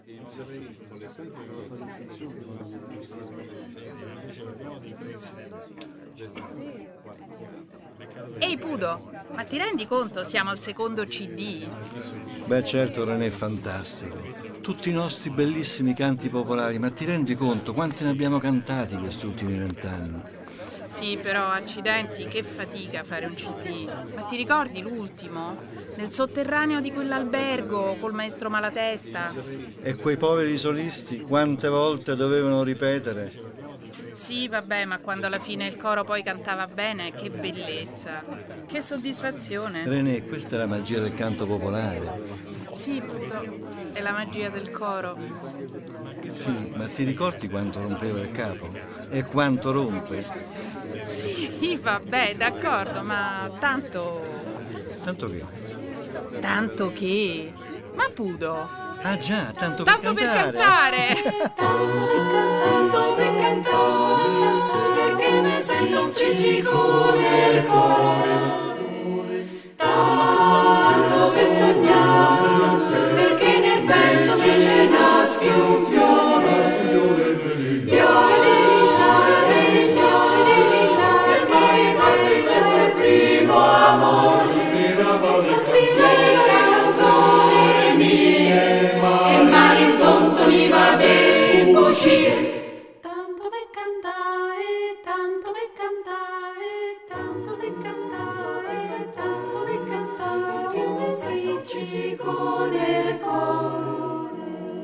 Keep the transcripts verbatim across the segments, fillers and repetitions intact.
Ehi Pudo, ma ti rendi conto? Siamo al secondo C D. Beh certo, René, è fantastico. Tutti i nostri bellissimi canti popolari, ma ti rendi conto quanti ne abbiamo cantati questi ultimi vent'anni? Sì, però accidenti, che fatica fare un C D. Ma ti ricordi l'ultimo? Nel sotterraneo di quell'albergo col maestro Malatesta. E quei poveri solisti quante volte dovevano ripetere? Sì, vabbè, ma quando alla fine il coro poi cantava bene, che bellezza, che soddisfazione. René, questa è la magia del canto popolare. Sì, Pudo, è la magia del coro. Sì, ma ti ricordi quanto rompeva il capo? E quanto rompe? Sì, vabbè, d'accordo, ma tanto... Tanto che? Tanto che... Ma Pudo! Ah già, tanto, tanto per per cantare! Tanto per cantare, perché mi sento un friggico nel cuore. Tanto per sognare, perché nel petto mi ce nasce un fiore. Fiore di lilla, dei fiori di lilla, che poi poi c'è il primo amore. E sospira la canzone mia, e mare in tonto mi va de uscire. Tanto per cantare, tanto per cantare, tanto per cantare, tanto per cantare, che mi sfrecci nel cuore.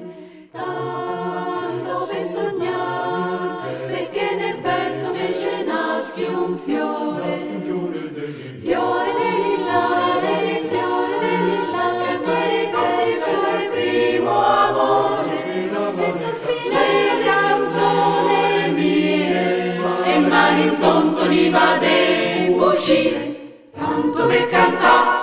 Tanto per sognare, perché nel petto mi ce nasce un fiore. Fiore di lilla, del fiore di lilla, che poi poi c'è il primo amore. E sospira la canzone mia, e mani in tonto li va de uscire. Tanto per cantare.